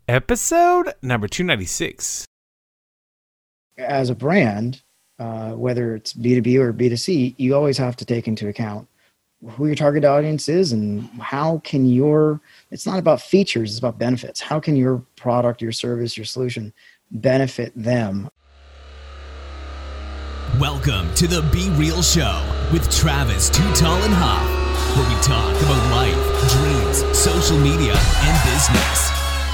episode number 296. As a brand, whether it's B2B or B2C, you always have to take into account who your target audience is and how can it's not about features, it's about benefits. How can your product, your service, your solution benefit them? Welcome to the Be Real Show with Travis Too Tall and Huff, where we talk about life, dreams, social media, and business.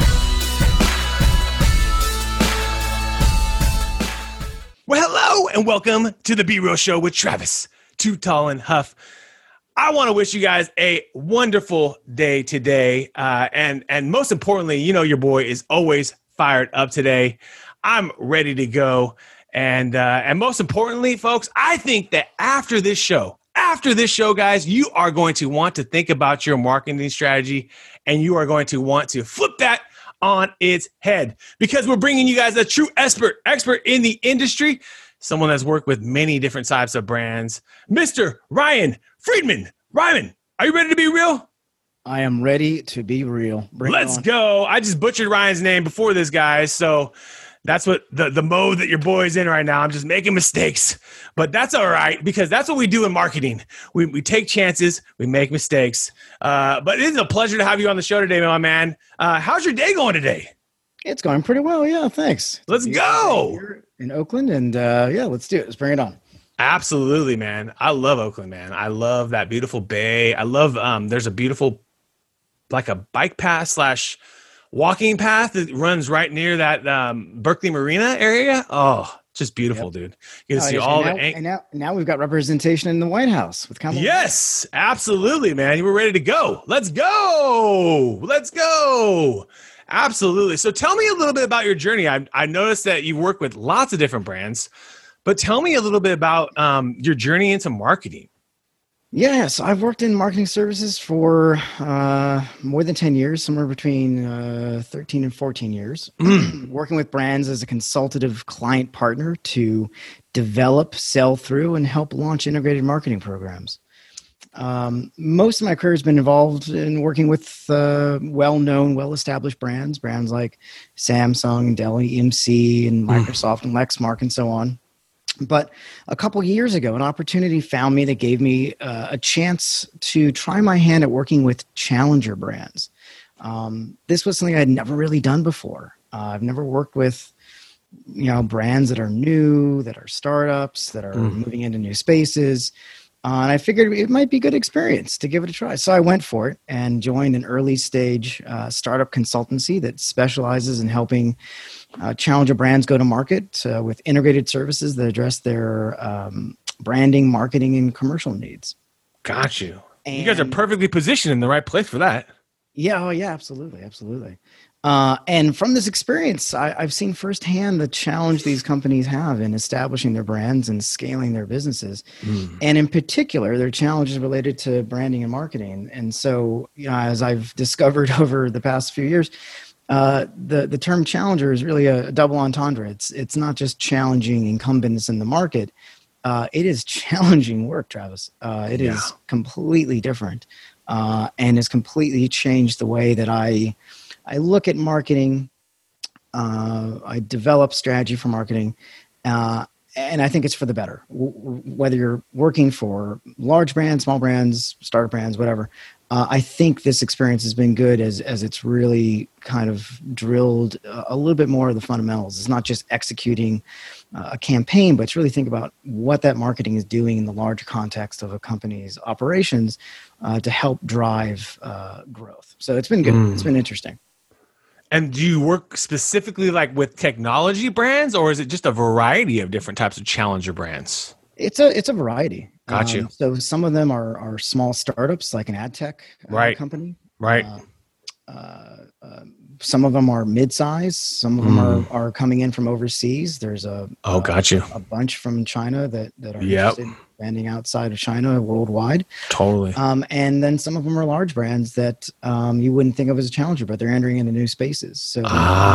Well, hello and welcome to the Be Real Show with Travis Too Tall and Huff. I want to wish you guys a wonderful day today. And most importantly, you know, your boy is always fired up today. I'm ready to go. And most importantly, folks, I think that after this show, guys, you are going to want to think about your marketing strategy and you are going to want to flip that on its head because we're bringing you guys a true expert in the industry, someone that's worked with many different types of brands, Mr. Ryan Friedman. Ryan, are you ready to be real? I am ready to be real. Let's go. I just butchered Ryan's name before this, guys. So that's what the mode that your boy's in right now. I'm just making mistakes, but that's all right because that's what we do in marketing. We take chances, we make mistakes. But it is a pleasure to have you on the show today, my man. How's your day going today? It's going pretty well. Yeah, thanks. Let's go. Here in Oakland, and let's do it. Let's bring it on. Absolutely, man. I love Oakland, man. I love that beautiful bay. I love there's a beautiful like a bike path / walking path that runs right near that Berkeley Marina area. Oh, just beautiful, dude. You can see all now we've got representation in the White House with Kamala. Yes, absolutely, man. You were ready to go. Let's go. Absolutely. So tell me a little bit about your journey. I noticed that you work with lots of different brands, but tell me a little bit about your journey into marketing. Yes, I've worked in marketing services for more than 10 years, somewhere between 13 and 14 years, working with brands as a consultative client partner to develop, sell through, and help launch integrated marketing programs. Most of my career has been involved in working with well-known, well-established brands like Samsung, Dell EMC, and Microsoft and Lexmark and so on. But a couple of years ago, an opportunity found me that gave me a chance to try my hand at working with challenger brands. This was something I had never really done before. I've never worked with, brands that are new, that are startups, that are moving into new spaces. And I figured it might be a good experience to give it a try. So I went for it and joined an early stage startup consultancy that specializes in helping challenger brands go to market with integrated services that address their branding, marketing, and commercial needs. Got you. And you guys are perfectly positioned in the right place for that. Yeah. Oh, yeah, absolutely. And from this experience, I've seen firsthand the challenge these companies have in establishing their brands and scaling their businesses. And in particular, their challenges related to branding and marketing. And so, as I've discovered over the past few years, the term challenger is really a double entendre. It's not just challenging incumbents in the market. It is challenging work, Travis. It is completely different and has completely changed the way that I look at marketing. I develop strategy for marketing, and I think it's for the better. Whether you're working for large brands, small brands, startup brands, whatever, I think this experience has been good as it's really kind of drilled a little bit more of the fundamentals. It's not just executing a campaign, but it's really think about what that marketing is doing in the larger context of a company's operations to help drive growth. So it's been good. It's been interesting. And do you work specifically like with technology brands, or is it just a variety of different types of challenger brands? It's a variety. Got you. So some of them are small startups like an ad tech company. Right. Some of them are mid-size. Some of them are coming in from overseas. There's got you. A bunch from China that are interested in expanding outside of China worldwide. Totally. And then some of them are large brands that you wouldn't think of as a challenger, but they're entering into new spaces. So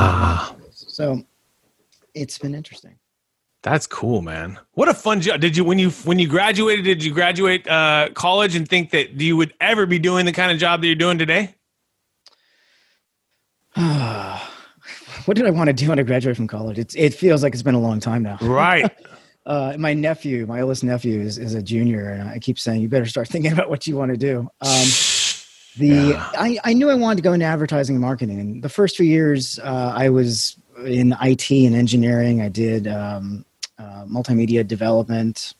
it's been interesting. That's cool, man. What a fun job. Did you, when you graduate college and think that you would ever be doing the kind of job that you're doing today? what did I want to do when I graduated from college? It feels like it's been a long time now. Right. My oldest nephew is a junior, and I keep saying, you better start thinking about what you want to do. I knew I wanted to go into advertising and marketing. And the first few years, I was in IT and engineering. I did multimedia development.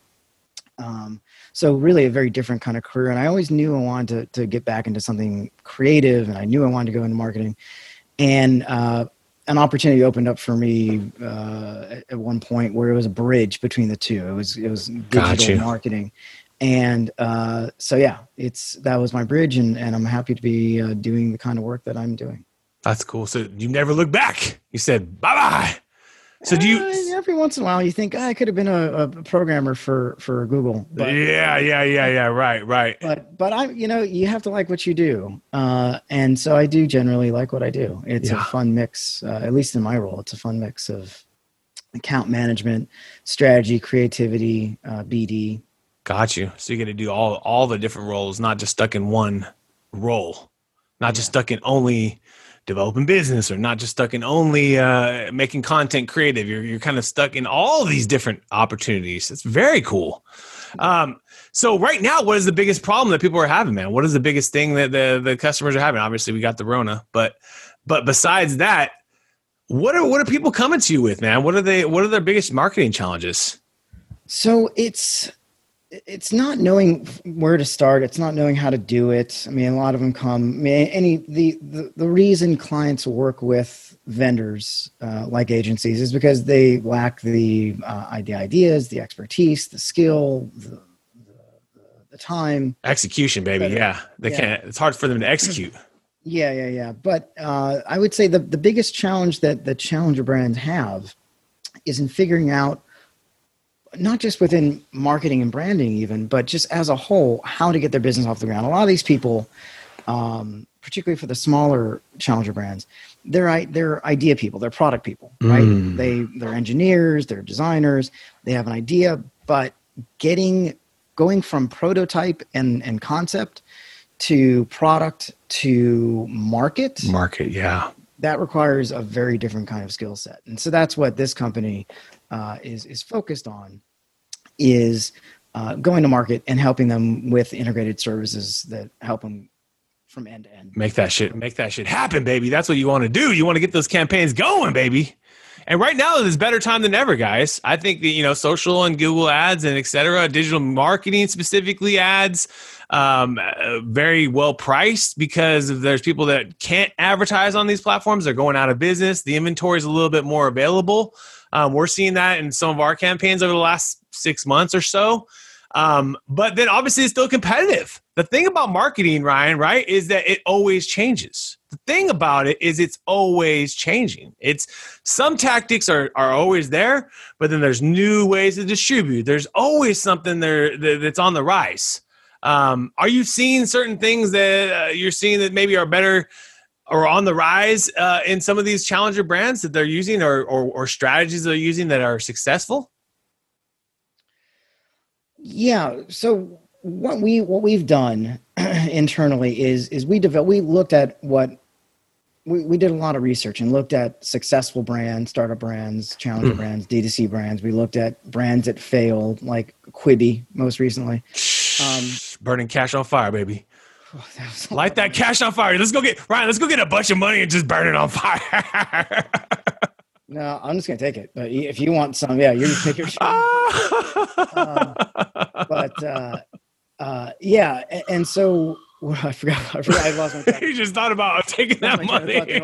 So really a very different kind of career. And I always knew I wanted to get back into something creative, and I knew I wanted to go into marketing. And an opportunity opened up for me at one point where it was a bridge between the two. It was digital marketing. And so, yeah, that was my bridge, and I'm happy to be doing the kind of work that I'm doing. That's cool. So you never look back. You said, bye-bye. So do you every once in a while you think I could have been a programmer for Google. But, yeah. Right. But I, you have to like what you do. And so I do generally like what I do. It's a fun mix, at least in my role, it's a fun mix of account management, strategy, creativity, BD. Got you. So you're going to do all the different roles, not just stuck in one role, not just stuck in only developing business, or not just stuck in only making content creative. You're kind of stuck in all these different opportunities. It's very cool. So right now, what is the biggest problem that people are having, man? What is the biggest thing that the customers are having? Obviously, we got the Rona, but besides that, what are people coming to you with, man? What are their biggest marketing challenges? So it's not knowing where to start. It's not knowing how to do it. I mean, a lot of them come. I mean, the reason clients work with vendors like agencies is because they lack the ideas, the expertise, the skill, the time, execution, baby. They can't. It's hard for them to execute. Yeah. But I would say the biggest challenge that the challenger brands have is in figuring out, not just within marketing and branding even, but just as a whole, how to get their business off the ground. A lot of these people, particularly for the smaller challenger brands, they're idea people, they're product people, right? They're engineers, they're designers, they have an idea, but going from prototype and concept to product to market, yeah, that requires a very different kind of skill set. And so that's what this company is focused on, is going to market and helping them with integrated services that help them from end to end. Make that shit happen, baby. That's what you want to do. You want to get those campaigns going, baby. And right now is better time than ever, guys. I think that, social and Google ads and et cetera, digital marketing, specifically ads, very well priced, because there's people that can't advertise on these platforms. They're going out of business. The inventory is a little bit more available. We're seeing that in some of our campaigns over the last 6 months or so. But then obviously it's still competitive. The thing about marketing, Ryan, right, is that it always changes. The thing about it is it's always changing. Some tactics are always there, but then there's new ways to distribute. There's always something there that's on the rise. Are you seeing certain things that you're seeing that maybe are better or on the rise in some of these challenger brands that they're using, or strategies they're using that are successful? Yeah. So what we've done internally is we looked at we did a lot of research and looked at successful brands, startup brands, challenger brands, D2C brands. We looked at brands that failed, like Quibi most recently. Burning cash on fire, baby. Light that cash on fire. Let's go get a bunch of money and just burn it on fire. No, I'm just going to take it. But if you want some, you just take your shit. And so I forgot. I lost my thought. You just thought about taking that money.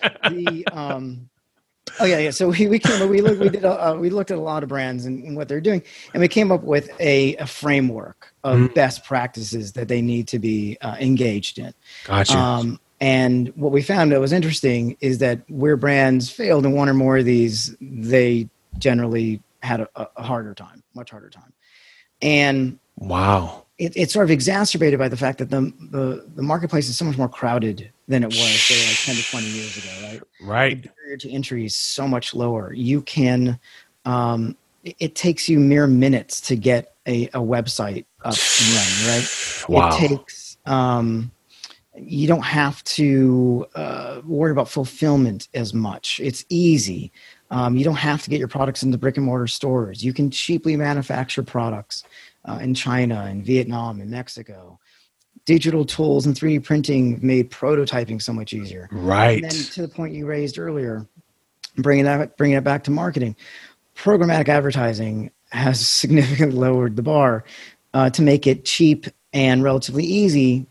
So we looked at a lot of brands and what they're doing, and we came up with a framework of best practices that they need to be engaged in. Gotcha. And what we found that was interesting is that where brands failed in one or more of these, they generally had a harder time, much harder time. And wow, it's sort of exacerbated by the fact that the marketplace is so much more crowded than it was, say, like 10 to 20 years ago, right? Right. The barrier to entry is so much lower. You can, it takes you mere minutes to get a website up and running, right? Wow. It takes, You don't have to worry about fulfillment as much. It's easy. You don't have to get your products into brick and mortar stores. You can cheaply manufacture products in China and Vietnam and Mexico. Digital tools and 3D printing made prototyping so much easier. Right. And then to the point you raised earlier, bringing it back to marketing, programmatic advertising has significantly lowered the bar to make it cheap and relatively easy,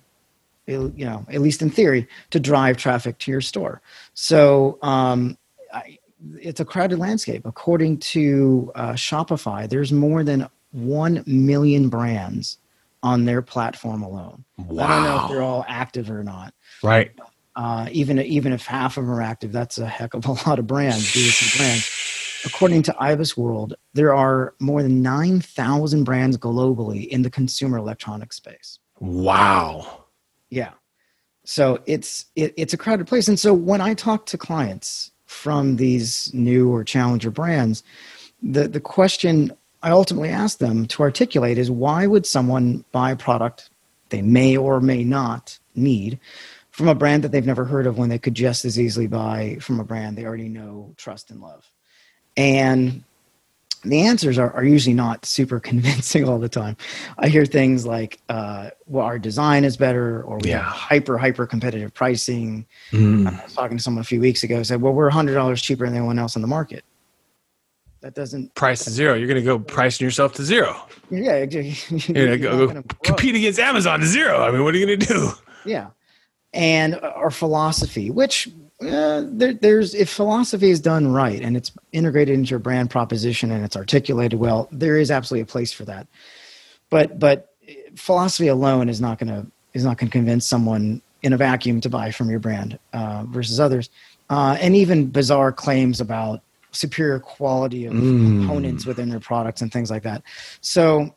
at least in theory, to drive traffic to your store. So it's a crowded landscape. According to Shopify, there's more than 1 million brands on their platform alone. Wow. I don't know if they're all active or not. Right. Even if half of them are active, that's a heck of a lot of brands, D2C brands. According to Ibis World, there are more than 9,000 brands globally in the consumer electronics space. Wow. Yeah. So it's a crowded place. And so when I talk to clients from these new or challenger brands, the question I ultimately ask them to articulate is, why would someone buy a product they may or may not need from a brand that they've never heard of when they could just as easily buy from a brand they already know, trust, and love? And the answers are usually not super convincing all the time. I hear things like, well, our design is better, or we have hyper competitive pricing. I was talking to someone a few weeks ago who said, well, we're $100 cheaper than anyone else on the market. That doesn't price to zero. You're going to go pricing yourself to zero. Yeah. You're going to go compete against Amazon to zero. I mean, what are you going to do? Yeah. And our philosophy, which there's, if philosophy is done right and it's integrated into your brand proposition and it's articulated well, there is absolutely a place for that. But philosophy alone is not going to convince someone in a vacuum to buy from your brand versus others. And even bizarre claims about superior quality of components within their products and things like that. So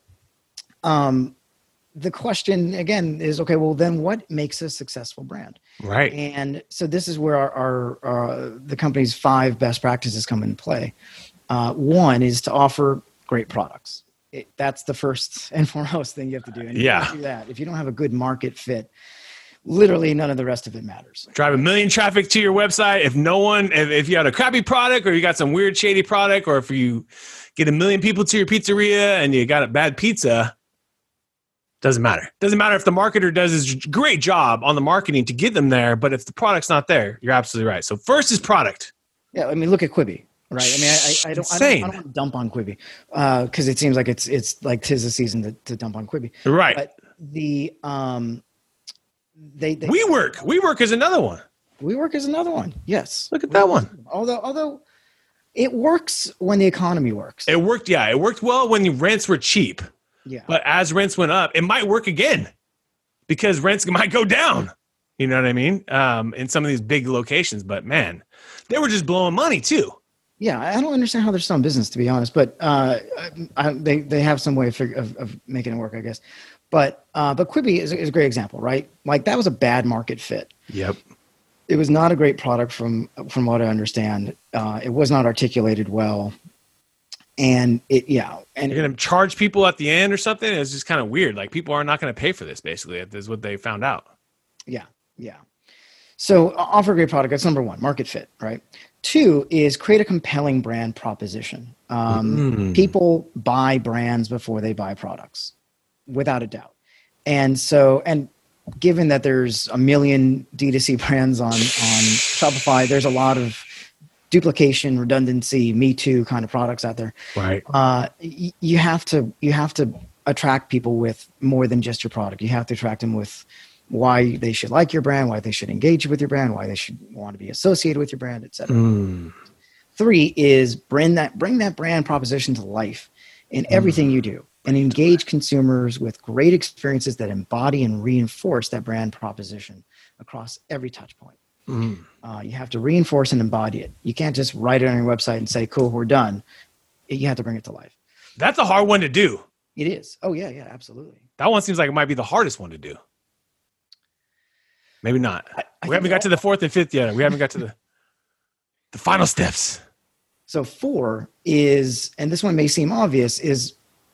the question again is, okay, well then what makes a successful brand? Right. And so this is where our the company's 5 best practices come into play. One is to offer great products. That's the first and foremost thing you have to do. And if you don't do that, if you don't have a good market fit, literally none of the rest of it matters. Drive 1 million traffic to your website. If you had a crappy product, or you got some weird shady product, or if you get 1 million people to your pizzeria and you got a bad pizza, doesn't matter. Doesn't matter if the marketer does his great job on the marketing to get them there, but if the product's not there, you're absolutely right. So first is product. Yeah, I mean, look at Quibi, right? I mean, I don't want to dump on Quibi because it seems like it's like 'tis the season to dump on Quibi. Right. But the WeWork is another one. WeWork is another one. Yes. Look at that one. Although it works when the economy works. It worked. Yeah. It worked well when the rents were cheap. Yeah. But as rents went up, it might work again because rents might go down. You know what I mean? In some of these big locations, but man, they were just blowing money too. Yeah. I don't understand how they're still in business, to be honest, but they have some way of making it work, I guess. But Quibi is a great example, right? Like that was a bad market fit. Yep. It was not a great product from what I understand. It was not articulated well. And and you're going to charge people at the end or something. It's just kind of weird. Like people are not going to pay for this. Basically, is what they found out. Yeah. So offer a great product. That's number 1, market fit, right? 2 is create a compelling brand proposition. People buy brands before they buy products, without a doubt. And given that there's 1 million D2C brands on Shopify, there's a lot of duplication, redundancy, Me Too kind of products out there. Right. You have to attract people with more than just your product. You have to attract them with why they should like your brand, why they should engage with your brand, why they should want to be associated with your brand, et cetera. 3 is bring that brand proposition to life in everything you do, and engage consumers with great experiences that embody and reinforce that brand proposition across every touch point. You have to reinforce and embody it. You can't just write it on your website and say, cool, we're done. You have to bring it to life. That's a hard one to do. It is. Oh, yeah, absolutely. That one seems like it might be the hardest one to do. Maybe not. We haven't got to the 4th and 5th yet. We haven't got to the final steps. So 4 is, and this one may seem obvious, is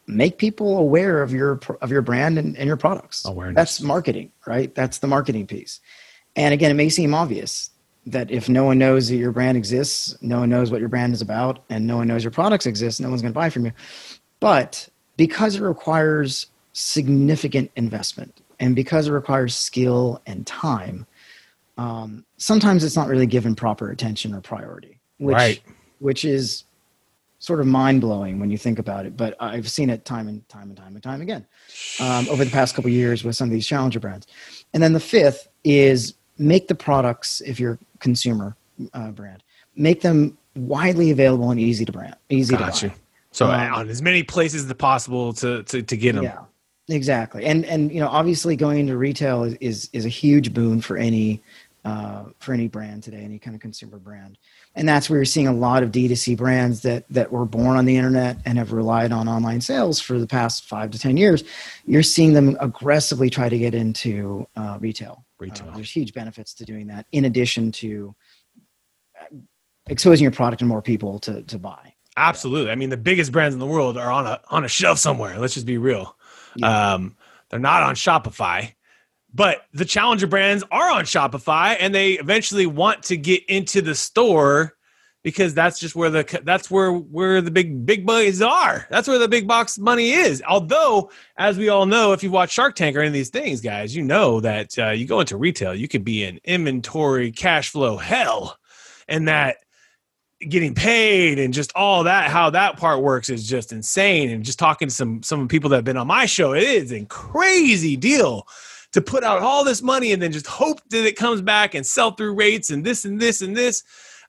make people aware of your brand and your products. Awareness. That's marketing, right? That's the marketing piece. And again, it may seem obvious that if no one knows that your brand exists, no one knows what your brand is about, and no one knows your products exist, no one's going to buy from you. But because it requires significant investment and because it requires skill and time, sometimes it's not really given proper attention or priority, which is sort of mind-blowing when you think about it. But I've seen it time and time again over the past couple of years with some of these challenger brands. And then the fifth is make the products, if you're a consumer brand, make them widely available and easy to buy. So on as many places as possible to get them. Yeah, exactly. And obviously going into retail is a huge boon for any brand today, any kind of consumer brand. And that's where you're seeing a lot of D2C brands that were born on the internet and have relied on online sales for the past 5 to 10 years. You're seeing them aggressively try to get into retail. There's huge benefits to doing that, in addition to exposing your product to more people to buy. Absolutely. I mean, the biggest brands in the world are on a shelf somewhere. Let's just be real. Yeah. They're not on Shopify. But the challenger brands are on Shopify, and they eventually want to get into the store because that's just where where the big boys are. That's where the big box money is. Although, as we all know, if you watch Shark Tank or any of these things, guys, you know that you go into retail, you could be in inventory, cash flow hell, and that getting paid and just all that, how that part works is just insane. And just talking to some people that have been on my show, it is a crazy deal to put out all this money and then just hope that it comes back and sell through rates and this and this and this.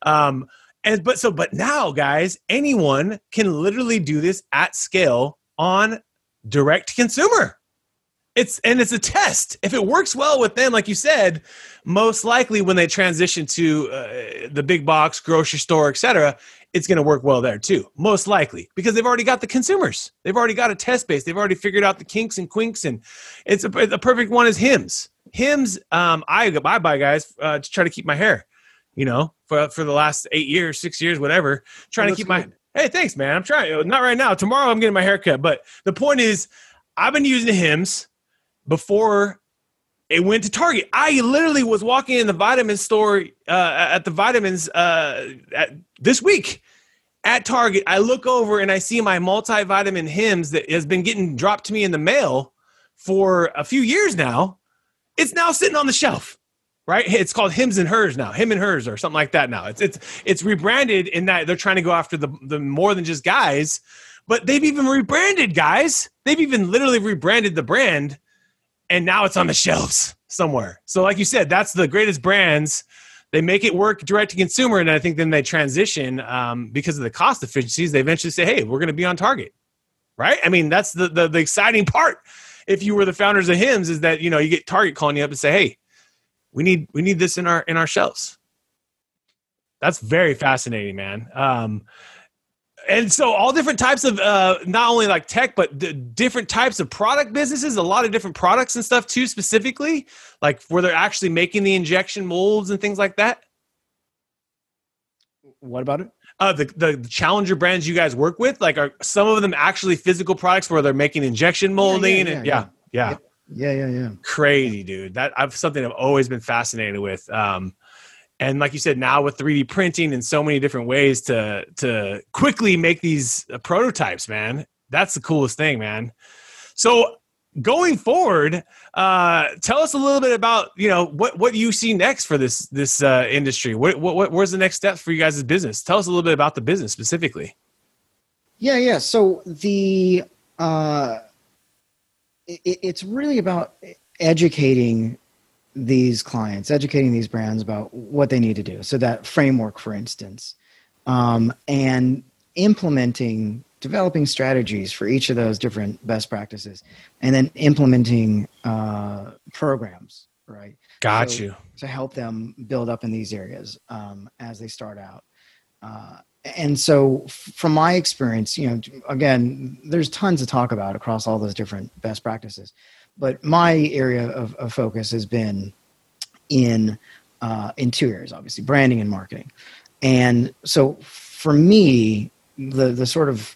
But now, guys, anyone can literally do this at scale on direct to consumer. It's a test. If it works well with them, like you said, most likely when they transition to the big box, grocery store, etc., it's going to work well there too, most likely, because they've already got the consumers. They've already got a test base. They've already figured out the kinks and quinks, and it's a perfect one is Hims. Hims, I buy guys to try to keep my hair, for the last 8 years, 6 years, whatever, trying to keep my. Hey, thanks, man. I'm trying. Not right now. Tomorrow I'm getting my hair cut, but the point is, I've been using Hims before it went to Target. I literally was walking in the vitamin store at the vitamins this week at Target. I look over and I see my multivitamin Hims that has been getting dropped to me in the mail for a few years now. It's now sitting on the shelf, right? It's called Hims and Hers now, Him and Hers or something like that now. It's rebranded in that they're trying to go after the more than just guys, but they've even rebranded guys. They've even literally rebranded the brand. And now it's on the shelves somewhere. So like you said, that's the greatest brands. They make it work direct to consumer. And I think then they transition because of the cost efficiencies. They eventually say, hey, we're going to be on Target. Right? I mean, that's the exciting part. If you were the founders of Hims, is that, you get Target calling you up and say, hey, we need this in our shelves. That's very fascinating, man. And so all different types of not only like tech, but different types of product businesses, a lot of different products and stuff too, specifically, like where they're actually making the injection molds and things like that. What about it? The challenger brands you guys work with, like are some of them actually physical products where they're making injection molding? Yeah. Crazy, dude. That's something I've always been fascinated with. And like you said, now with 3D printing and so many different ways to quickly make these prototypes, man, that's the coolest thing, man. So going forward, tell us a little bit about, what you see next for this industry. Where's the next steps for you guys' business? Tell us a little bit about the business specifically. Yeah. So it's really about educating these clients, educating these brands about what they need to do. So that framework, for instance, and developing strategies for each of those different best practices, and then implementing programs, right? Got you. To help them build up in these areas as they start out. And so from my experience, again, there's tons to talk about across all those different best practices. But my area of focus has been in 2 areas, obviously, branding and marketing. And so for me, the sort of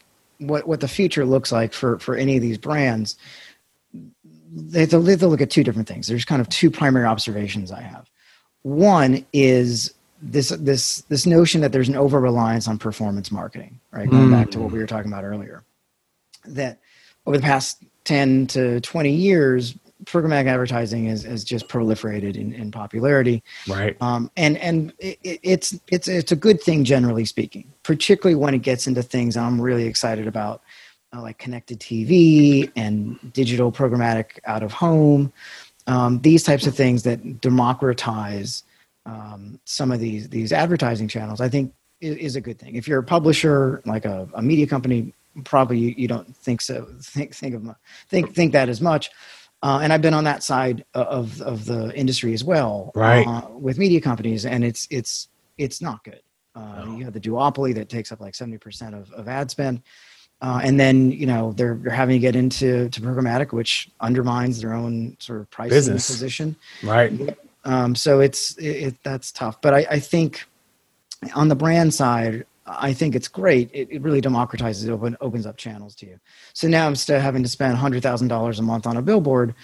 what the future looks like for any of these brands, they have to look at two different things. There's kind of two primary observations I have. One is this notion that there's an over-reliance on performance marketing, right? Going back to what we were talking about earlier, that over the past 10 to 20 years, programmatic advertising has just proliferated in popularity. Right. And it's a good thing, generally speaking, particularly when it gets into things I'm really excited about, like connected TV and digital programmatic out of home. These types of things that democratize some of these advertising channels, I think is a good thing. If you're a publisher, like a media company, probably you don't think so. Think that as much. And I've been on that side of the industry as well, right? With media companies, and it's not good. You have the duopoly that takes up like 70% of ad spend, and then they're having to get into programmatic, which undermines their own sort of pricing business position, right? So that's tough. But I think on the brand side, I think it's great. It really democratizes it, opens up channels to you. So now instead of having to spend $100,000 a month on a billboard,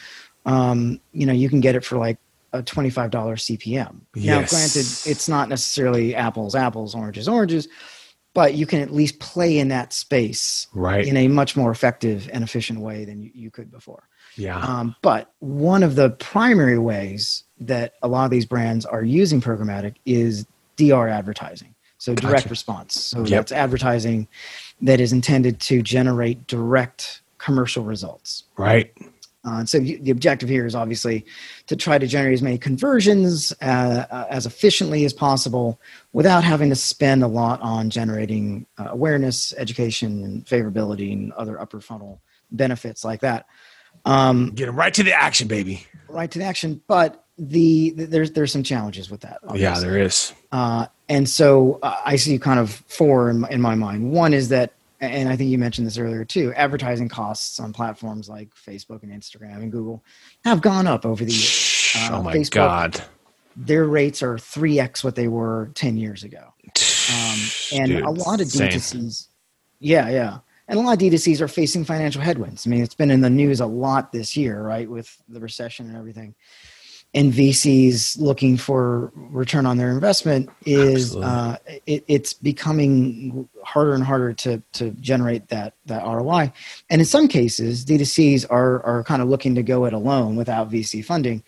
you can get it for like a $25 CPM. Yes. Now, granted, it's not necessarily apples, oranges, but you can at least play in that space in a much more effective and efficient way than you could before. Yeah. But one of the primary ways that a lot of these brands are using programmatic is DR advertising. So direct response. So that's advertising that is intended to generate direct commercial results. Right. So the objective here is obviously to try to generate as many conversions as efficiently as possible without having to spend a lot on generating awareness, education, and favorability and other upper funnel benefits like that. Get them right to the action, baby. Right to the action. But there's some challenges with that. Obviously. Yeah, there is. And so I see kind of four in my mind. One is that, and I think you mentioned this earlier too, advertising costs on platforms like Facebook and Instagram and Google have gone up over the years. Oh my Facebook, God. Their rates are 3x what they were 10 years ago. And Dude, a lot of insane. D2Cs. Yeah. And a lot of D2Cs are facing financial headwinds. I mean, it's been in the news a lot this year, right? With the recession and everything. And VCs looking for return on their investment is it's becoming harder and harder to generate that ROI. And in some cases, D2Cs are kind of looking to go it alone without VC funding.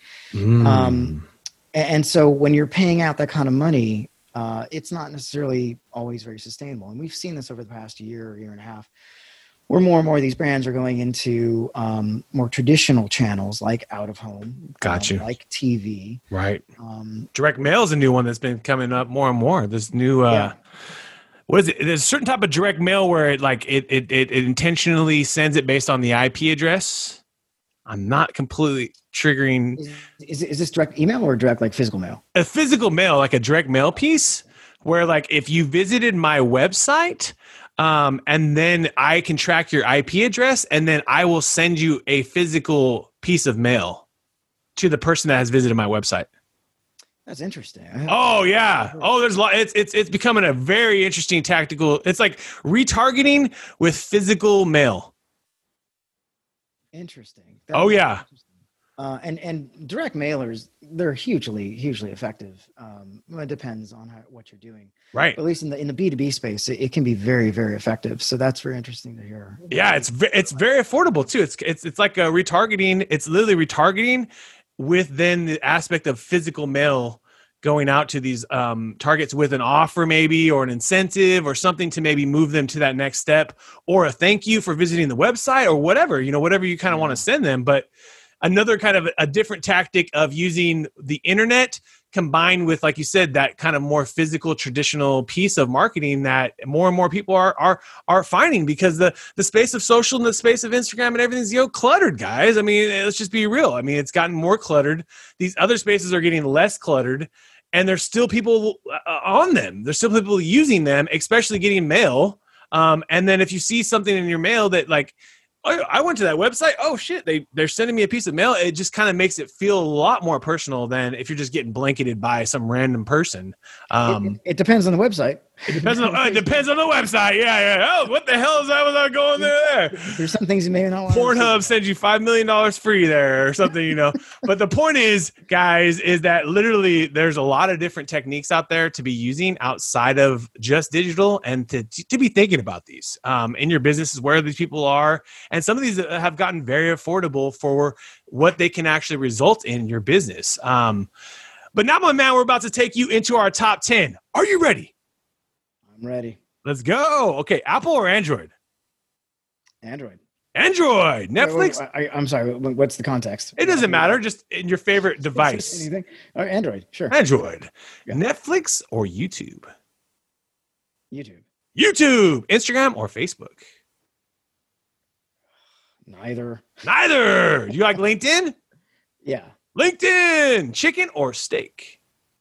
And so when you're paying out that kind of money, it's not necessarily always very sustainable. And we've seen this over the past year and a half, where more and more of these brands are going into more traditional channels like out of home, like TV. Right. Direct mail is a new one that's been coming up more and more. This new, what is it? There's a certain type of direct mail where it intentionally sends it based on the IP address. I'm not completely triggering. Is this direct email or direct like physical mail? A physical mail, like a direct mail piece, where like if you visited my website. And then I can track your IP address, and then I will send you a physical piece of mail to the person that has visited my website. That's interesting. Oh yeah. Oh, there's a lot. It's becoming a very interesting tactical. It's like retargeting with physical mail. Interesting. Yeah. And direct mailers, they're hugely effective. It depends on what you're doing. Right. But at least in the B2B space, it can be very, very effective. So that's very interesting to hear. Yeah, it's very affordable too. It's like a retargeting. It's literally retargeting with then the aspect of physical mail going out to these targets with an offer maybe, or an incentive or something to maybe move them to that next step, or a thank you for visiting the website, or whatever, whatever you kind of want to send them. But another kind of a different tactic of using the internet combined with, like you said, that kind of more physical, traditional piece of marketing that more and more people are finding, because the space of social and the space of Instagram and everything's cluttered, guys. I mean, let's just be real. I mean, it's gotten more cluttered. These other spaces are getting less cluttered, and there's still people on them. There's still people using them, especially getting mail. And then if you see something in your mail that like I went to that website. Oh shit, they're sending me a piece of mail. It just kind of makes it feel a lot more personal than if you're just getting blanketed by some random person. It depends on the website. It depends on the website. Yeah. Oh, what the hell is that without going there? There's some things you may not want. Pornhub sends you $5 million free there or something, you know. But the point is, guys, is that literally there's a lot of different techniques out there to be using outside of just digital, and to be thinking about these in your businesses, where these people are. And some of these have gotten very affordable for what they can actually result in your business. But now, my man, we're about to take you into our top 10. Are you ready? I'm ready. Let's go. Okay, Apple or Android? Android. Netflix? I'm sorry. What's the context? It doesn't matter. Just in your favorite device. Anything? Android, sure. Android. Yeah. Netflix or YouTube? YouTube. Instagram or Facebook? Neither. Do you like LinkedIn? Yeah. LinkedIn. Chicken or steak?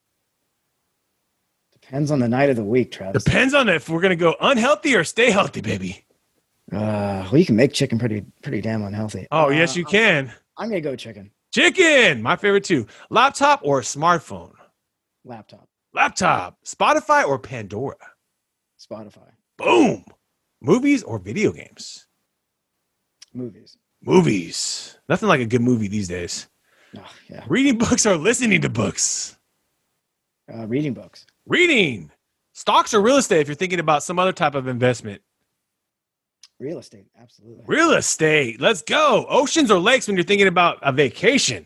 Depends on the night of the week, Travis. Depends on if we're going to go unhealthy or stay healthy, baby. Well, you can make chicken pretty damn unhealthy. Oh, yes, you can. I'm going to go chicken. Chicken. My favorite too. Laptop or smartphone? Laptop. Spotify or Pandora? Spotify. Boom. Movies or video games? Movies. Nothing like a good movie these days. Oh, yeah. Reading books or listening to books? Reading books. Reading. Stocks or real estate if you're thinking about some other type of investment? Real estate, absolutely. Real estate. Let's go. Oceans or lakes when you're thinking about a vacation?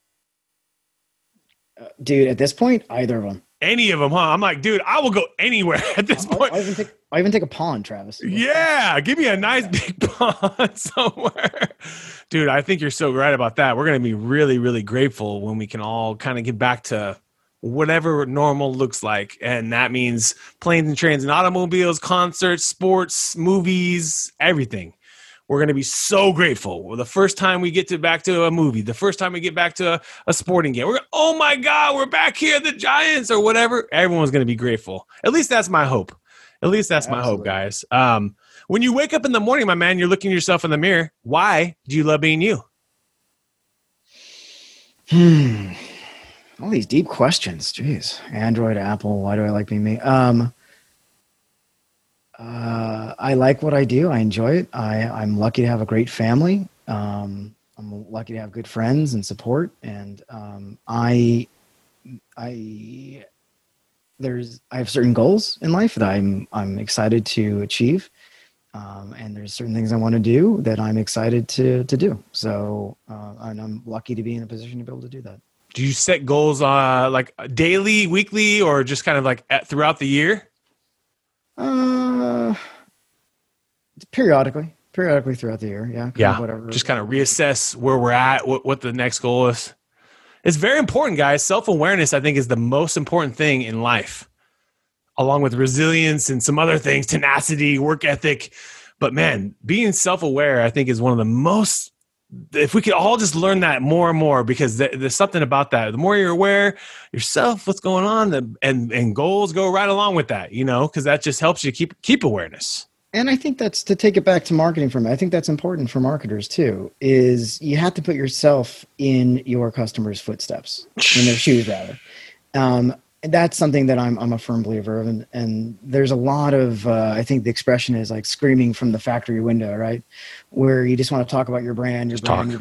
Dude, at this point, either of them. Any of them, huh? I'm like, dude, I will go anywhere at this point. I'll even take a pond, Travis. Yeah, give me a nice big pond somewhere. Dude, I think you're so right about that. We're going to be really, really grateful when we can all kind of get back to whatever normal looks like. And that means planes and trains and automobiles, concerts, sports, movies, everything. We're going to be so grateful. Well, the first time we get back to a movie, the first time we get back to a sporting game, oh my God, we're back here, the Giants or whatever. Everyone's going to be grateful. At least that's my hope. Absolutely. My hope, guys. When you wake up in the morning, my man, you're looking at yourself in the mirror. Why do you love being you? All these deep questions. Jeez. Android, Apple. Why do I like being me? I like what I do. I enjoy it. I'm lucky to have a great family. I'm lucky to have good friends and support. And I have certain goals in life that I'm excited to achieve. And there's certain things I want to do that I'm excited to do. So, and I'm lucky to be in a position to be able to do that. Do you set goals like daily, weekly, or just kind of like throughout the year? Periodically throughout the year. Yeah. Yeah. Whatever. Just kind of reassess where we're at, what the next goal is. It's very important, guys. Self-awareness, I think, is the most important thing in life, along with resilience and some other things, tenacity, work ethic. But man, being self-aware, I think, is one of the most, if we could all just learn that more and more, because there's something about that. The more you're aware yourself, what's going on, and goals go right along with that, because that just helps you keep awareness. And I think that's, to take it back to marketing for me, I think that's important for marketers too, is you have to put yourself in your customers' footsteps, in their shoes rather. That's something that I'm a firm believer of. And there's a lot of, I think the expression is like screaming from the factory window, right? Where you just want to talk about your brand.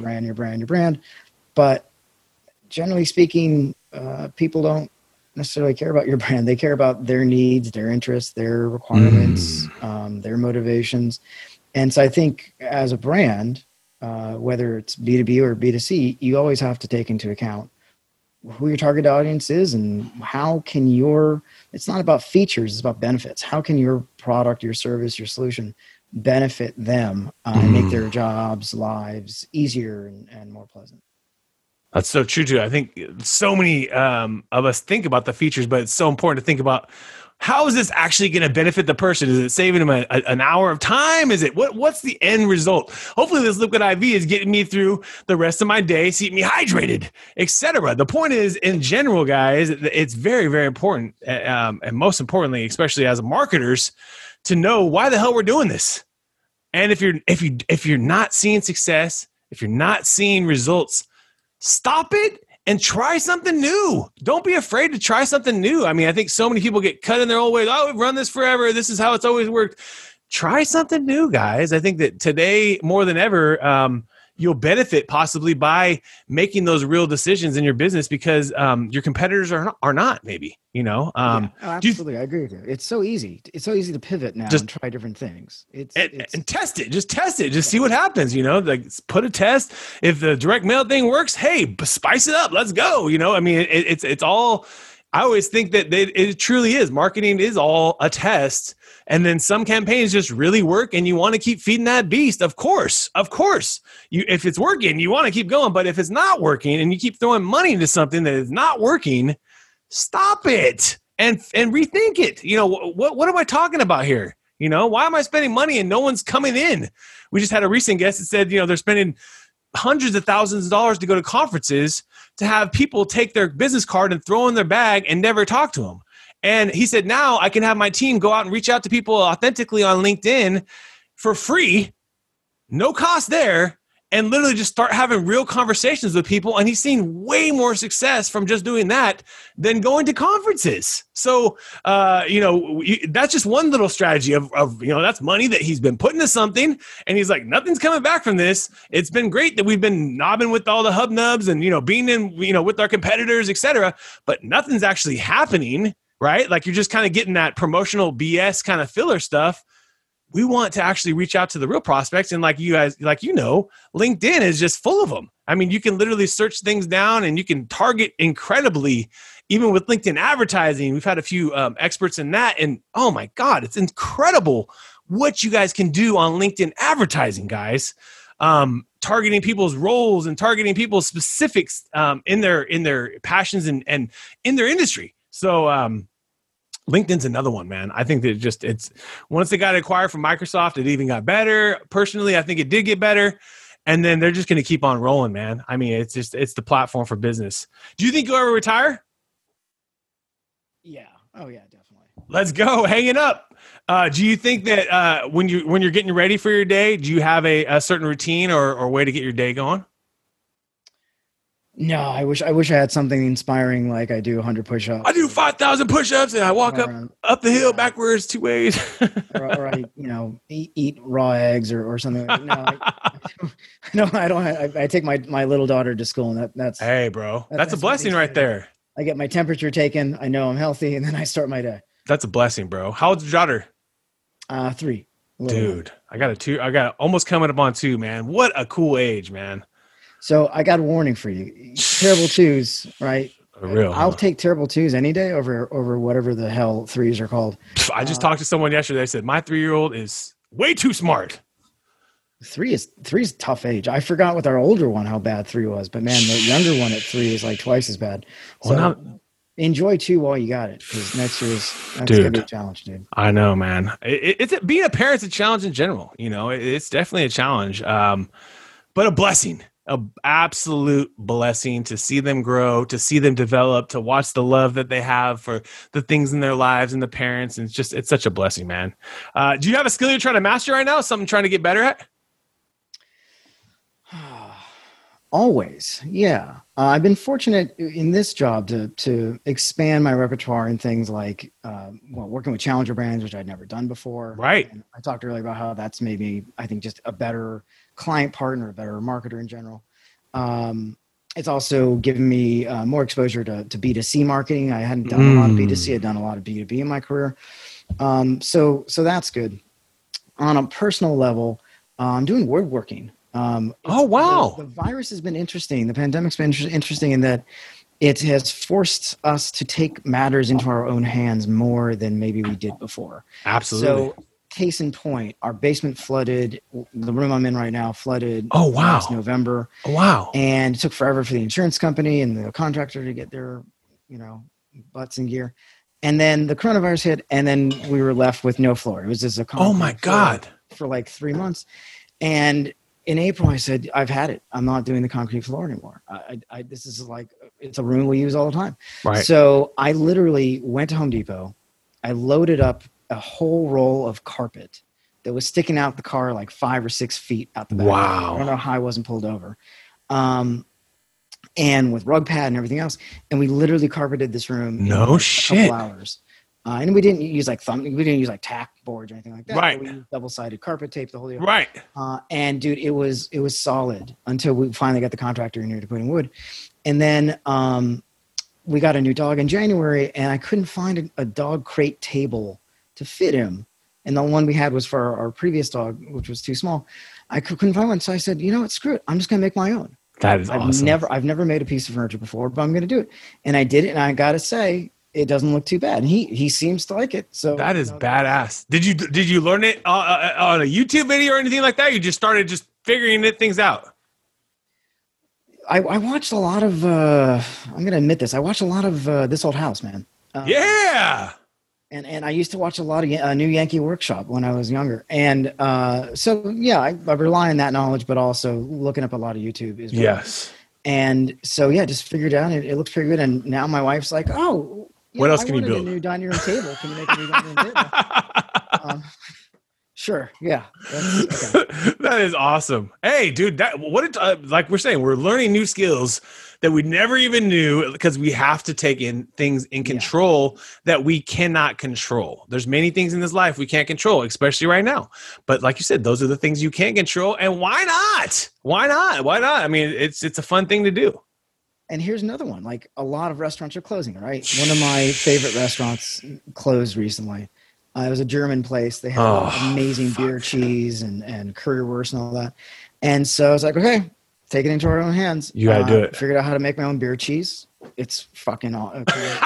But generally speaking, people don't necessarily care about your brand. They care about their needs, their interests, their requirements, their motivations. And so I think as a brand, whether it's B2B or B2C, you always have to take into account who your target audience is and how can it's not about features, it's about benefits. How can your product, your service, your solution benefit them and make their jobs, lives easier and more pleasant? That's so true too. I think so many of us think about the features, but it's so important to think about, how is this actually going to benefit the person? Is it saving them an hour of time? Is it what's the end result? Hopefully this liquid IV is getting me through the rest of my day, keeping me hydrated, etc. The point is, in general, guys, it's very, very important, and most importantly, especially as marketers, to know why the hell we're doing this. And if you're not seeing success, if you're not seeing results, stop it and try something new. Don't be afraid to try something new. I mean, I think so many people get cut in their old ways. Oh, we've run this forever. This is how it's always worked. Try something new, guys. I think that today more than ever, you'll benefit possibly by making those real decisions in your business because your competitors are not, maybe, you know. Absolutely, I agree with you. It's so easy. It's so easy to pivot now and try different things. And test it. Just test it. Just see what happens, you know. Like, put a test. If the direct mail thing works, hey, spice it up. Let's go. You know, I mean, it's all. I always think that it truly is. Marketing is all a test. And then some campaigns just really work and you want to keep feeding that beast. Of course. If it's working, you want to keep going. But if it's not working and you keep throwing money into something that is not working, stop it and rethink it. You know, what am I talking about here? You know, why am I spending money and no one's coming in? We just had a recent guest that said, you know, they're spending hundreds of thousands of dollars to go to conferences to have people take their business card and throw in their bag and never talk to them. And he said, now I can have my team go out and reach out to people authentically on LinkedIn for free, no cost there, and literally just start having real conversations with people. And he's seen way more success from just doing that than going to conferences. So, you know, that's just one little strategy of, you know, that's money that he's been putting to something. And he's like, nothing's coming back from this. It's been great that we've been knobbing with all the hub nubs and, you know, being in, you know, with our competitors, et cetera, but nothing's actually happening. Right? Like, you're just kind of getting that promotional BS kind of filler stuff. We want to actually reach out to the real prospects. And like you guys, like, you know, LinkedIn is just full of them. I mean, you can literally search things down and you can target incredibly, even with LinkedIn advertising. We've had a few experts in that. And oh my God, it's incredible what you guys can do on LinkedIn advertising, guys. Targeting people's roles and targeting people's specifics in their passions and in their industry. So, LinkedIn's another one, man. I think that it's once they got acquired from Microsoft, it even got better. Personally, I think it did get better. And then they're just going to keep on rolling, man. I mean, it's the platform for business. Do you think you'll ever retire? Yeah. Oh yeah, definitely. Let's go. Hang it up. Do you think that when you're getting ready for your day, do you have a certain routine or way to get your day going? No, I wish I had something inspiring, like I do 100 push-ups. I do 5,000 push-ups and I walk up the hill backwards 2 ways. or I, you know, eat raw eggs or something. No, I don't. I take my little daughter to school, and that's. Hey, bro, that's a blessing right there. I get my temperature taken. I know I'm healthy, and then I start my day. That's a blessing, bro. How old's your daughter? 3. Dude, I got a 2. I got almost coming up on 2, man. What a cool age, man. So I got a warning for you. Terrible 2s, right? Real. I'll take terrible 2s any day over whatever the hell 3s are called. I just talked to someone yesterday. They said my 3-year-old is way too smart. 3 is a tough age. I forgot with our older one how bad 3 was, but man, the younger one at 3 is like twice as bad. So enjoy 2 while you got it, because next year's gonna be a challenge, dude. I know, man. It's being a parent's a challenge in general. You know, it's definitely a challenge, but a blessing. An absolute blessing to see them grow, to see them develop, to watch the love that they have for the things in their lives and the parents. And it's such a blessing, man. Do you have a skill you're trying to master right now? Something trying to get better at? Always. Yeah. I've been fortunate in this job to expand my repertoire in things like, working with challenger brands, which I'd never done before. Right. And I talked earlier about how that's made me, I think, just a better client partner, a better marketer in general. It's also given me more exposure to B2C marketing. I hadn't done a lot of B2C. I'd done a lot of B2B in my career. So that's good. On a personal level, I'm doing woodworking. Oh, wow. The virus has been interesting. The pandemic's been interesting in that it has forced us to take matters into our own hands more than maybe we did before. Absolutely. So, case in point, our basement flooded. The room I'm in right now flooded. Oh, wow. Last November. Oh, wow. And it took forever for the insurance company and the contractor to get their, butts in gear. And then the coronavirus hit, and then we were left with no floor. It was just a oh my God for like 3 months. And in April, I said, I've had it. I'm not doing the concrete floor anymore. This is like, it's a room we use all the time. Right. So I literally went to Home Depot. I loaded up a whole roll of carpet that was sticking out the car like 5 or 6 feet out the back. Wow. I don't know how I wasn't pulled over. And with rug pad and everything else. And we literally carpeted this room in No a shit. couple hours. And we didn't use like tack boards or anything like that. Right. We used double-sided carpet tape, the whole deal. Right. And dude, it was solid until we finally got the contractor in here to put in wood. And then we got a new dog in January, and I couldn't find a dog crate table to fit him. And the one we had was for our previous dog, which was too small. I couldn't find one. So I said, you know what, screw it. I'm just going to make my own. That is awesome. I've never made a piece of furniture before, but I'm going to do it. And I did it. And I got to say, it doesn't look too bad. And he seems to like it. So that is badass. Did you learn it on a YouTube video or anything like that? You just started figuring things out. I watched a lot of, I'm going to admit this. I watched a lot of This Old House, man. Yeah. And I used to watch a lot of New Yankee Workshop when I was younger. And so, yeah, I rely on that knowledge, but also looking up a lot of YouTube as well. Yes. And so, yeah, just figured it out. It looks pretty good. And now my wife's like, oh, what else can you build? A new dining room table. Can you make a new dining room table? Sure. Yeah. Okay. That is awesome. Hey, dude, like we're saying, we're learning new skills that we never even knew because we have to take in things in control that we cannot control. There's many things in this life we can't control, especially right now. But like you said, those are the things you can't control. And why not? Why not? Why not? I mean, it's a fun thing to do. And here's another one. Like a lot of restaurants are closing, right? One of my favorite restaurants closed recently. It was a German place. They had amazing beer cheese and currywurst and all that. And so I was like, okay, take it into our own hands. You got to do it. Figured out how to make my own beer cheese. It's fucking awesome.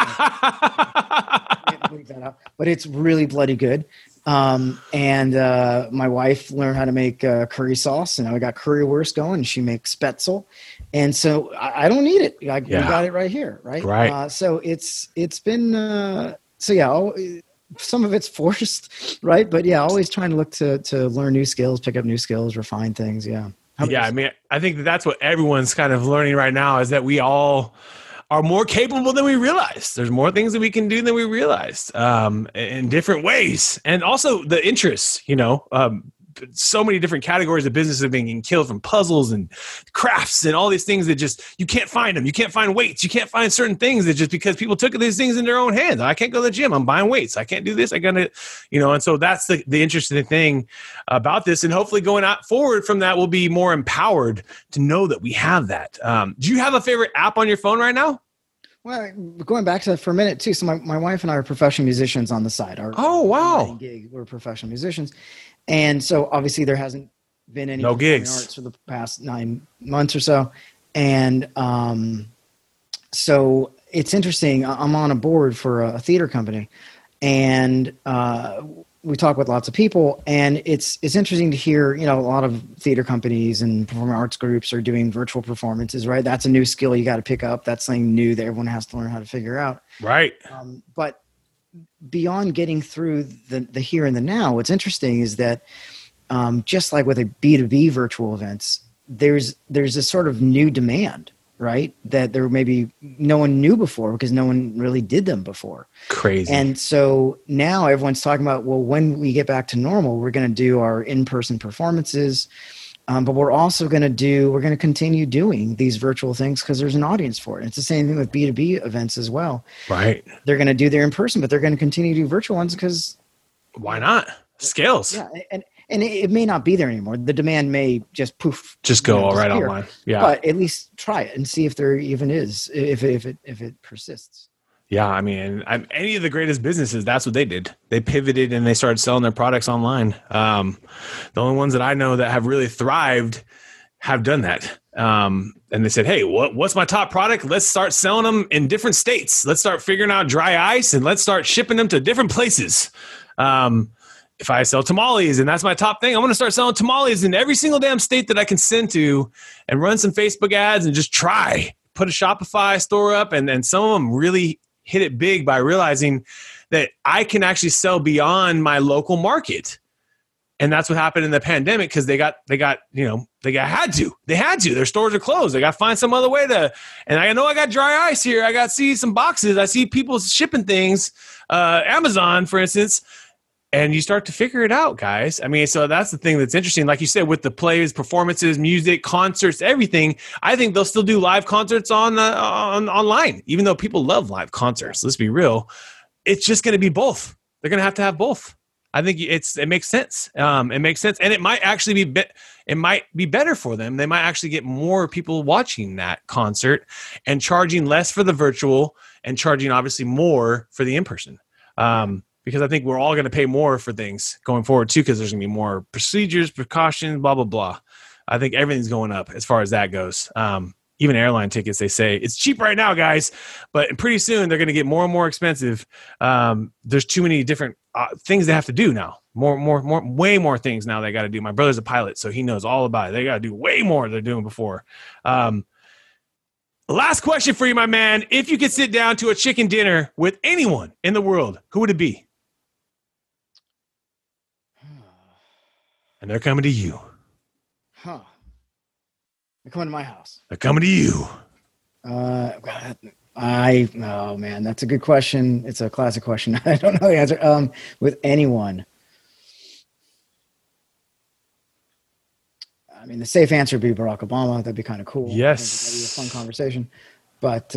But it's really bloody good. And my wife learned how to make curry sauce, and now we got currywurst going, and she makes spätzle. And so I don't need it. We got it right here. Right. Right. So it's been, some of it's forced, right? But yeah, always trying to look to learn new skills, pick up new skills, refine things. Yeah. Yeah. I mean, I think that's what everyone's kind of learning right now is that we all are more capable than we realize. There's more things that we can do than we realized in different ways. And also the interests, so many different categories of business are being killed from puzzles and crafts and all these things that just, you can't find them. You can't find weights. You can't find certain things that just because people took these things in their own hands. I can't go to the gym. I'm buying weights. I can't do this. I got to, and so that's the interesting thing about this. And hopefully going out forward from that, we'll be more empowered to know that we have that. Do you have a favorite app on your phone right now? Well, going back to that for a minute too. So my wife and I are professional musicians on the side. Wow. We're professional musicians. And so obviously there hasn't been any no gigs arts for the past 9 months or so. And so it's interesting. I'm on a board for a theater company, and we talk with lots of people, and it's interesting to hear, a lot of theater companies and performing arts groups are doing virtual performances, right? That's a new skill you got to pick up. That's something new that everyone has to learn how to figure out. Right. But beyond getting through the here and the now, what's interesting is that just like with a B2B virtual events, there's this sort of new demand, right? That there maybe no one knew before because no one really did them before. Crazy. And so now everyone's talking about, well, when we get back to normal, we're going to do our in-person performances. But we're also going to continue doing these virtual things because there's an audience for it. It's the same thing with B2B events as well. Right. They're going to do their in person, but they're going to continue to do virtual ones because why not? Scales. Yeah. And it may not be there anymore. The demand may just poof. Just go all right online. Yeah. But at least try it and see if there even is, if it persists. Yeah, I mean, any of the greatest businesses, that's what they did. They pivoted and they started selling their products online. The only ones that I know that have really thrived have done that. And they said, hey, what's my top product? Let's start selling them in different states. Let's start figuring out dry ice and let's start shipping them to different places. If I sell tamales and that's my top thing, I'm going to start selling tamales in every single damn state that I can send to and run some Facebook ads and just put a Shopify store up. And some of them really hit it big by realizing that I can actually sell beyond my local market. And that's what happened in the pandemic because they had to. Their stores are closed. They got to find some other way to, and I know I got dry ice here. I got to see some boxes. I see people shipping things, Amazon, for instance. and you start to figure it out, guys. I mean, so that's the thing that's interesting. Like you said, with the plays, performances, music, concerts, everything, I think they'll still do live concerts on online, even though people love live concerts. Let's be real. It's just going to be both. They're going to have both. I think it makes sense. It makes sense. And it might actually be better for them. They might actually get more people watching that concert and charging less for the virtual and charging obviously more for the in-person. Because I think we're all going to pay more for things going forward too, because there's going to be more procedures, precautions, blah, blah, blah. I think everything's going up as far as that goes. Even airline tickets, they say it's cheap right now, guys, but pretty soon they're going to get more and more expensive. There's too many different things they have to do now. Way more things now they got to do. My brother's a pilot, so he knows all about it. They got to do way more than they're doing before. Last question for you, my man. If you could sit down to a chicken dinner with anyone in the world, who would it be? And they're coming to you. Huh. They're coming to my house. They're coming to you. Oh man, that's a good question. It's a classic question. I don't know the answer. With anyone. I mean, the safe answer would be Barack Obama. That'd be kind of cool. Yes. That'd be a fun conversation. But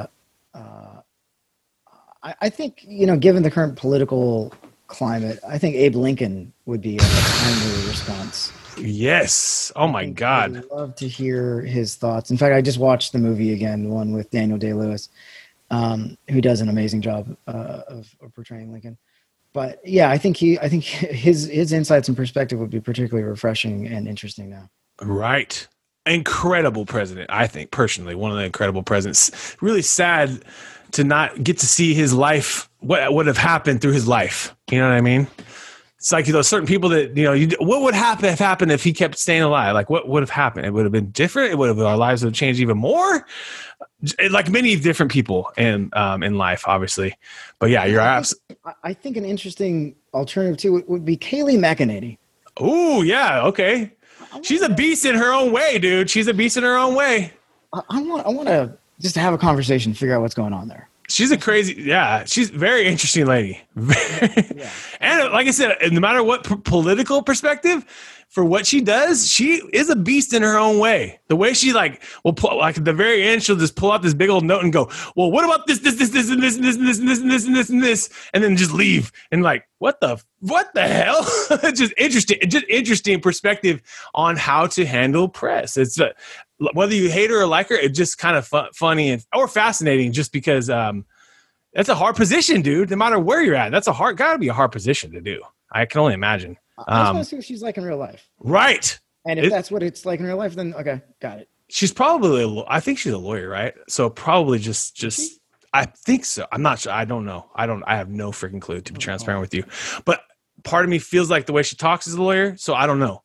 I think, given the current political climate, I think Abe Lincoln would be a timely response. Yes. Oh my God. I'd love to hear his thoughts. In fact, I just watched the movie again, the one with Daniel Day-Lewis, who does an amazing job of portraying Lincoln. But yeah, I think his insights and perspective would be particularly refreshing and interesting now. Right. Incredible president, I think, personally, one of the incredible presidents. Really sad to not get to see his life, what would have happened through his life. You know what I mean? It's like, certain people that, what would have happened if he kept staying alive? Like, what would have happened? It would have been different. Our lives would have changed even more. Like many different people in life, obviously. But yeah, you're absolutely. I think an interesting alternative too would be Kayleigh McEnany. Oh yeah, okay. She's a beast in her own way, dude. She's a beast in her own way. I want to just have a conversation, figure out what's going on there. She's she's a very interesting lady. Yeah. And like I said, no matter what political perspective, for what she does, she is a beast in her own way. The way she will pull, like at the very end, she'll just pull out this big old note and go, well, what about this, and this, and this, and this, and this, and this, and this, and this, and then just leave. And what the hell? Just interesting perspective on how to handle press. It's whether you hate her or like her, it's just kind of funny or fascinating just because that's a hard position, dude. No matter where you're at, gotta be a hard position to do. I can only imagine. I just want to see what she's like in real life. Right. And if that's what it's like in real life, then okay, got it. She's probably, I think she's a lawyer, right? So probably just I think so. I'm not sure. I don't know. I have no freaking clue, to be transparent with you. But part of me feels like the way she talks is a lawyer, so I don't know.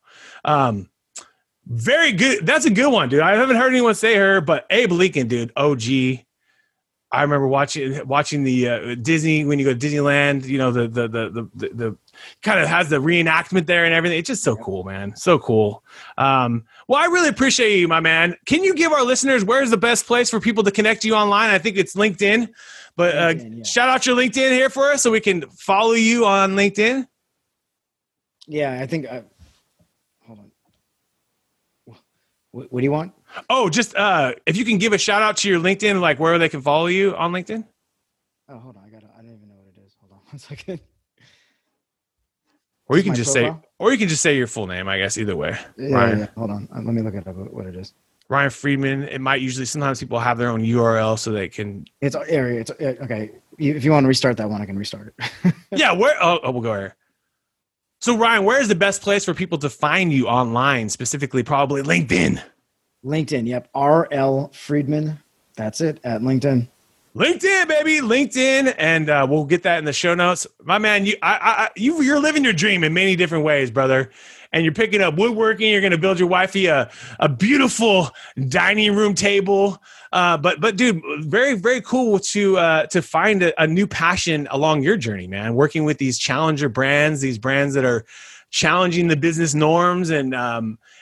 Very good. That's a good one, dude. I haven't heard anyone say her, but Abe Lincoln, dude, OG. I remember watching the Disney, when you go to Disneyland, the kind of has the reenactment there and everything. It's just so cool, man. So cool. Well, I really appreciate you, my man. Can you give our listeners, where's the best place for people to connect to you online? I think it's LinkedIn, but LinkedIn, yeah. Shout out your LinkedIn here for us so we can follow you on LinkedIn. Yeah, I think, hold on. What do you want? Oh, just if you can give a shout out to your LinkedIn, like where they can follow you on LinkedIn. Oh, hold on. I don't even know what it is. Hold on 1 second. Or you can just say your full name, I guess, either way. Yeah, Ryan. Yeah. Hold on. Let me look it up what it is. Ryan Friedman. It might sometimes people have their own URL so they can. It's okay. If you want to restart that one, I can restart it. Yeah. We'll go here. So Ryan, where is the best place for people to find you online, specifically probably LinkedIn? LinkedIn, yep. RL Friedman. That's it, at LinkedIn. LinkedIn, baby, LinkedIn, and we'll get that in the show notes. My man, you're living your dream in many different ways, brother. And you're picking up woodworking. You're going to build your wifey a beautiful dining room table. But dude, very, very cool to find a new passion along your journey, man. Working with these challenger brands, these brands that are challenging the business norms and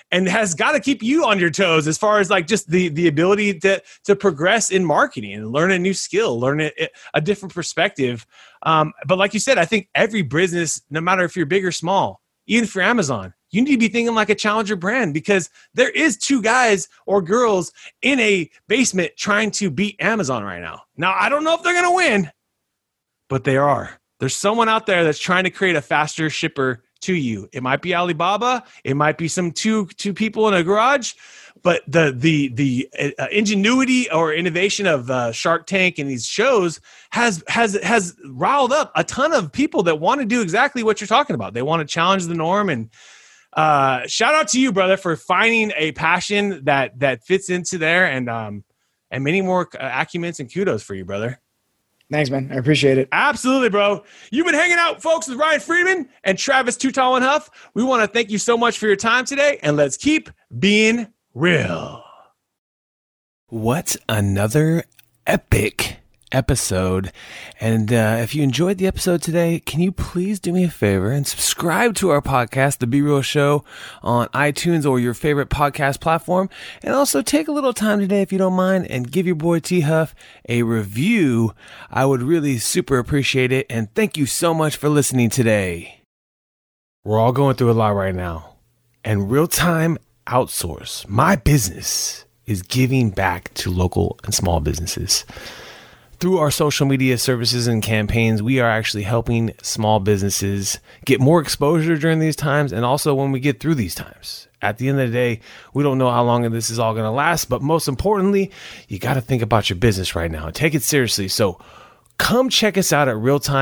and has got to keep you on your toes as far as like just the ability to progress in marketing and learn a new skill, learn a different perspective. But like you said, I think every business, no matter if you're big or small, even if you're Amazon, you need to be thinking like a challenger brand, because there is 2 guys or girls in a basement trying to beat Amazon right now. Now, I don't know if they're going to win, but they are. There's someone out there that's trying to create a faster shipper to you. It might be Alibaba. It might be some two people in a garage, but the ingenuity or innovation of Shark Tank and these shows has riled up a ton of people that want to do exactly what you're talking about. They want to challenge the norm. And shout out to you, brother, for finding a passion that fits into there, and many more acumens and kudos for you, brother. Thanks, man. I appreciate it. Absolutely, bro. You've been hanging out, folks, with Ryan Friedman and Travis Too Tall and Huff. We want to thank you so much for your time today, and let's keep being real. What another epic episode. And if you enjoyed the episode today, can you please do me a favor and subscribe to our podcast, The Be Real Show, on iTunes or your favorite podcast platform. And also take a little time today, if you don't mind, and give your boy T Huff a review. I would really super appreciate it. And thank you so much for listening today. We're all going through a lot right now. And Real Time Outsource, my business, is giving back to local and small businesses. Through our social media services and campaigns, we are actually helping small businesses get more exposure during these times, and also when we get through these times. At the end of the day, we don't know how long this is all going to last, but most importantly, you got to think about your business right now and take it seriously. So come check us out at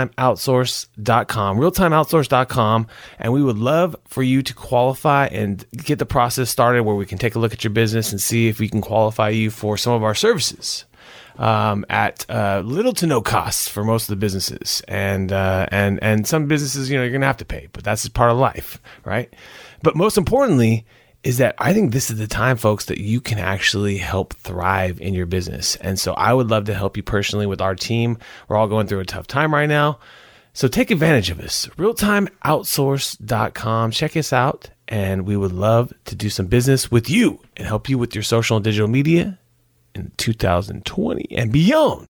realtimeoutsource.com, and we would love for you to qualify and get the process started where we can take a look at your business and see if we can qualify you for some of our services. At little to no cost for most of the businesses, and some businesses, you're going to have to pay, but that's just part of life, right? But most importantly is that I think this is the time, folks, that you can actually help thrive in your business. And so I would love to help you personally with our team. We're all going through a tough time right now. So take advantage of us. realtimeoutsource.com. Check us out, and we would love to do some business with you and help you with your social and digital media in 2020 and beyond.